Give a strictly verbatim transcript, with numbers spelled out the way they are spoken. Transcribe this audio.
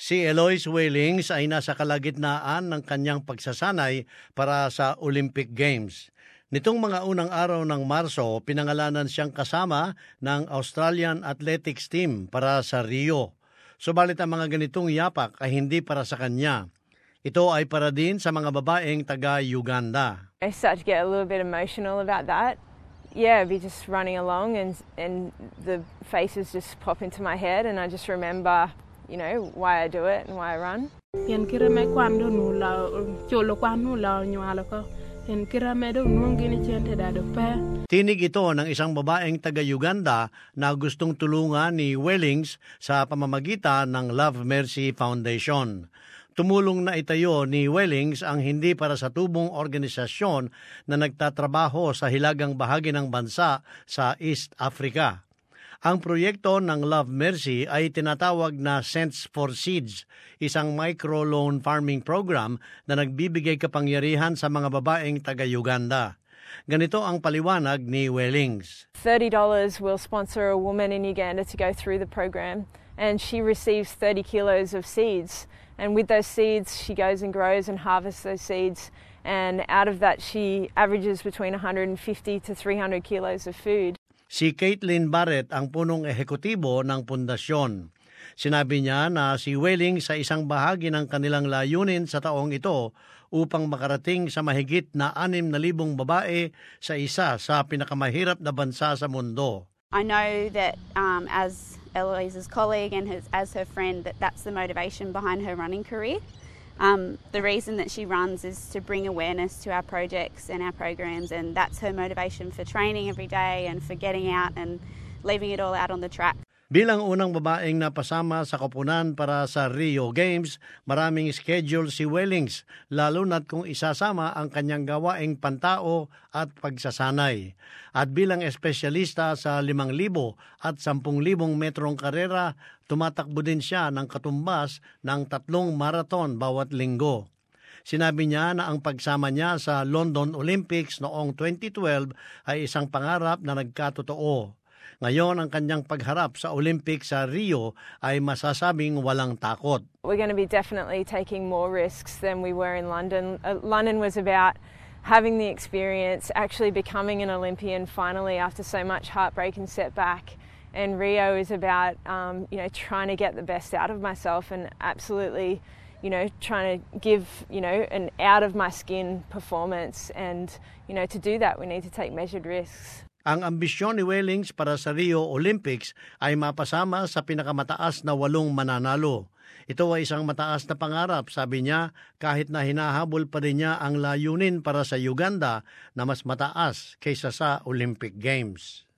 Si Eloise Wellings ay nasa kalagitnaan ng kanyang pagsasanay para sa Olympic Games. Nitong mga unang araw ng Marso, pinangalanan siyang kasama ng Australian Athletics Team para sa Rio. Subalit ang mga ganitong yapak ay hindi para sa kanya. Ito ay para din sa mga babaeng taga-Uganda. I start to get a little bit emotional about that. Yeah, be just running along and and the faces just pop into my head and I just remember, you know, why I do it and why I run. Yan kira me kwando nula cholo kwando nula nyala ko. Yan kira me do nungin chente da do pa. Tinig ito ng isang babaeng taga-Uganda na gustong tulungan ni Wellings sa pamamagitan ng Love Mercy Foundation. Tumulong na itayo ni Wellings ang hindi para sa tubong organisasyon na nagtatrabaho sa hilagang bahagi ng bansa sa East Africa. Ang proyekto ng Love Mercy ay tinatawag na Cents for Seeds, isang micro-loan farming program na nagbibigay kapangyarihan sa mga babaeng taga-Uganda. Ganito ang paliwanag ni Wellings. thirty dollars will sponsor a woman in Uganda to go through the program and she receives thirty kilos of seeds. And with those seeds, she goes and grows and harvests those seeds. And out of that, she averages between one hundred fifty to three hundred kilos of food. Si Caitlin Barrett ang punong ehekutibo ng pundasyon. Sinabi niya na si Wellings sa isang bahagi ng kanilang layunin sa taong ito upang makarating sa mahigit na anim na libong babae sa isa sa pinakamahirap na bansa sa mundo. I know that um, as Eloise's colleague and his, as her friend, that that's the motivation behind her running career. Um, the reason that she runs is to bring awareness to our projects and our programs, and that's her motivation for training every day and for getting out and leaving it all out on the track. Bilang unang babaeng napasama sa koponan para sa Rio Games, maraming schedule si Wellings, lalo na't kung isasama ang kanyang gawaing pantao at pagsasanay. At bilang espesyalista sa limang libo at sampung libong metrong karera, tumatakbo din siya ng katumbas ng tatlong marathon bawat linggo. Sinabi niya na ang pagsama niya sa London Olympics noong twenty twelve ay isang pangarap na nagkatotoo. Ngayon, ang kanyang pagharap sa Olympics sa Rio ay masasabing walang takot. We're going to be definitely taking more risks than we were in London. Uh, London was about having the experience, actually becoming an Olympian finally after so much heartbreak and setback. And Rio is about, um, you know, trying to get the best out of myself and absolutely, you know, trying to give, you know, an out of my skin performance. And, you know, to do that, we need to take measured risks. Ang ambisyon ni Wellings para sa Rio Olympics ay mapasama sa pinakamataas na walong mananalo. Ito ay isang mataas na pangarap, sabi niya, kahit na hinahabol pa rin niya ang layunin para sa Uganda na mas mataas kaysa sa Olympic Games.